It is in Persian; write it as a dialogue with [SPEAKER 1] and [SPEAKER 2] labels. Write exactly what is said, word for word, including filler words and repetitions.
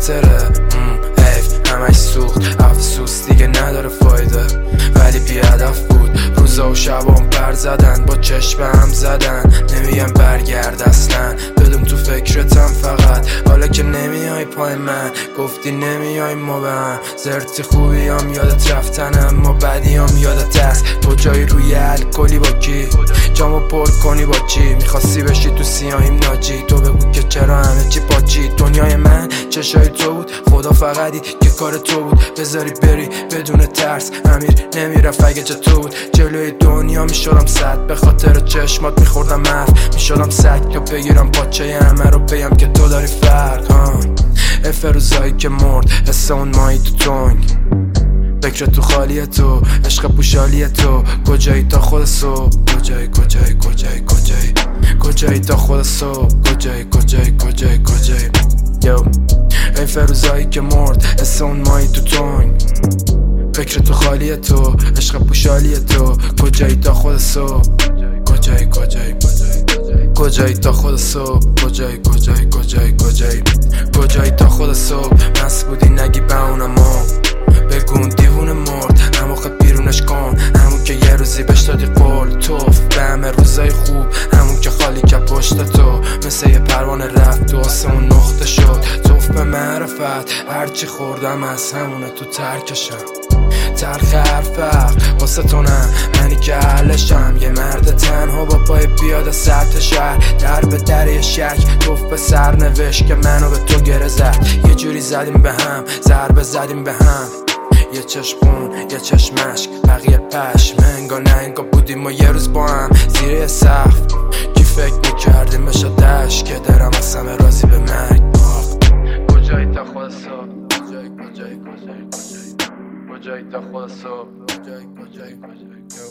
[SPEAKER 1] خاطره حیف همش سوخت افسوس دیگه نداره فایده ولی بی هدف بود روزا و شبام پر زدن با چشم هم زدن نمیگم برگرد اصلا بدون تو فکرتم فقط حالا که نمیای پای من گفتی نمیای ما به هم زرتی خوبی هم یادت رفتن اما بدی هم یادت هست کجایی روی الکلی با کی جامو پر کنی با چی میخواستی بشی تو سیاهیم ناجی تو بگو که چرا همه چی پاچی دنیای من چشای تو بود خدا فقطی که کار تو بود بذاری بری بدون ترس امیر نمیرفت اگه چه تو بود جلوی دنیا میشدم صد به خاطر چشمات میخوردم حرف میشدم سگ یا بگیرم پاچه همه رو بگم که تو داری فرق ها افروزایی که مرد حس اون مایی تو تنگ فکر تو خالیه تو عشق پوشالیه تو کجایی تا خود صبح کجایی کجایی کجایی کجایی کجایی تا خود صبح کجایی کجایی کجایی کجایی یو ای فروزایی که مرد حس اون مایی تو تنگ فکر تو خالیه تو عشق پوشالیه تو کجایی تا خود صبح کجایی کجایی کجایی تا خود صبح کجایی کجایی کجایی کجایی کجایی تا خود صبح مست بودی نگی به اونما بگون دیوونه مرد همو خب بیرونش کن همون که یه روزی بهش دادی قول توف به همه روزای خوب همون که خالی که پشت تو مثل یه پروانه رفت تو آسمون نقطه شد توف به معرفت هرچی خوردم از همونه تو ترکشم تلخ حرفق واسه تونم منی که حلشم یه مرد تنها با پای بیاد سرت شهر در به در یه شک توف به سر نوشت که منو به تو گره زد یه جوری زدیم به هم ضربه زدیم به هم یه چشمون یه چشمشک بقیه پشم انگا نه انگا بودیم و یه روز با هم زیر یه سقف کی فکر میکردیم بشه دشت که درم از همه راضی به مرگ کجایی تا خود صبح کجایی کجایی کجایی کجایی کجایی تا خود صبح کجایی کجایی کجایی